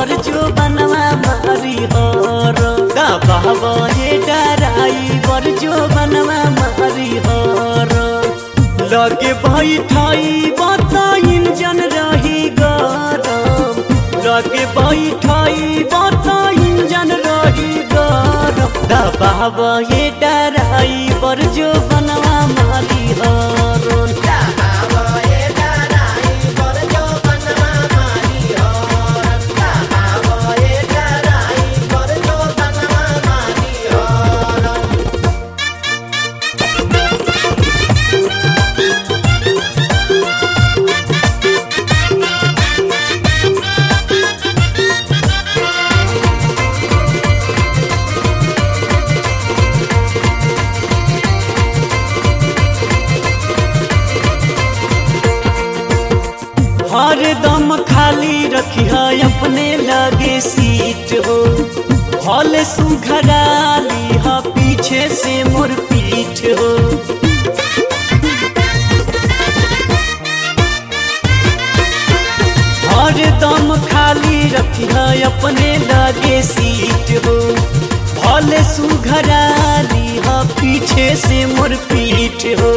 पर जो बनवा मारी हर दबाव ये ड्राइवर जो बनवा मारी हर लगे बैठाई बता इंजन रही गरम लगे बैठाई बता इंजन रही गरम दबाव ये ड्राइवर जो बनवा मारी हर हर दम खाली रखी है अपने लगे सीट हो हॉल सुघराली है पीछे से मोर पीठ हो हर दम खाली रखी है अपने लगे सीट हो हॉल सुघराली है पीछे से मोर पीठ हो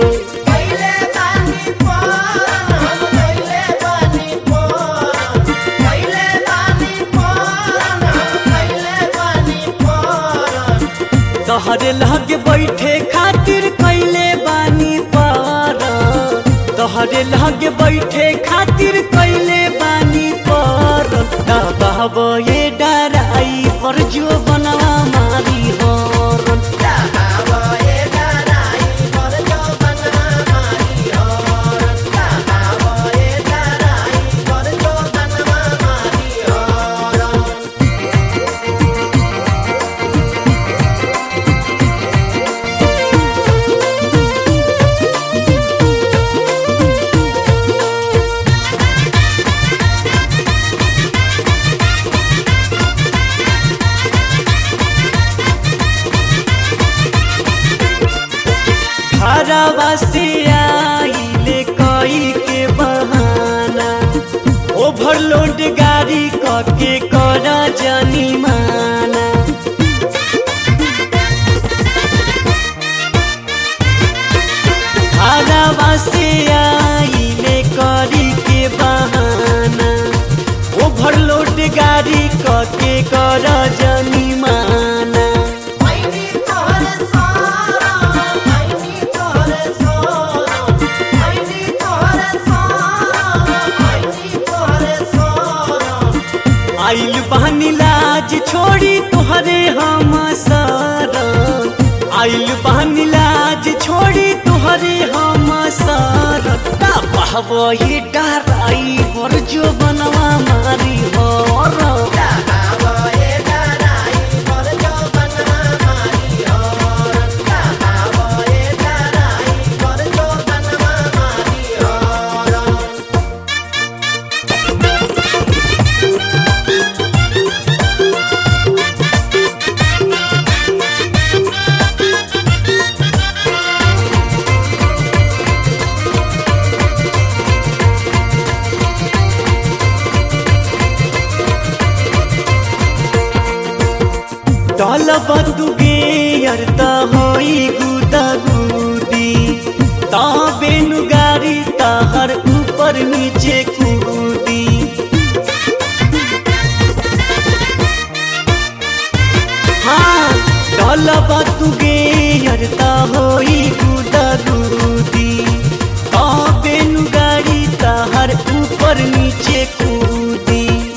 तहरे लगे बैठे खातिर कैले बानी पर तहरे लगे बैठे खातिर कैले बानी पर दबाव ये ड्राइवर जो बनवा मारी हर घरवा से आइले कई के बहाना ओवरलोड गाड़ी कके कर जानी माना घरवा से आइले करी के बहाना ओवरलोड गाड़ी कके कर जानी माना आइल बहनी लाज छोड़ी तुहरे हम शरण आइल बहनी लाज छोड़ी तुहरे हम शरण दबाव ये ड्राइवर जो बनवा मारी हर बतुगे अर्ता होई गुदा गुदी बेनु गाड़ी ताहर ऊपर नीचे कूदी हाँ डाला बतुगे अर्ता होई गुदा गुदी बेनु गाड़ी ताहर ऊपर नीचे कूदी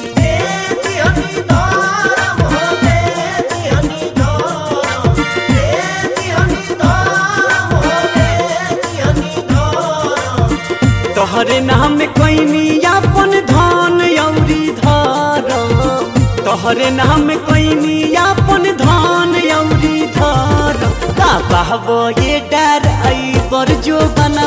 तोहरे नाम कैनी अपन धन औरी धर तोहरे नाम कैनी अपन धन औरी धर दबाव ये ड्राइवर जो बना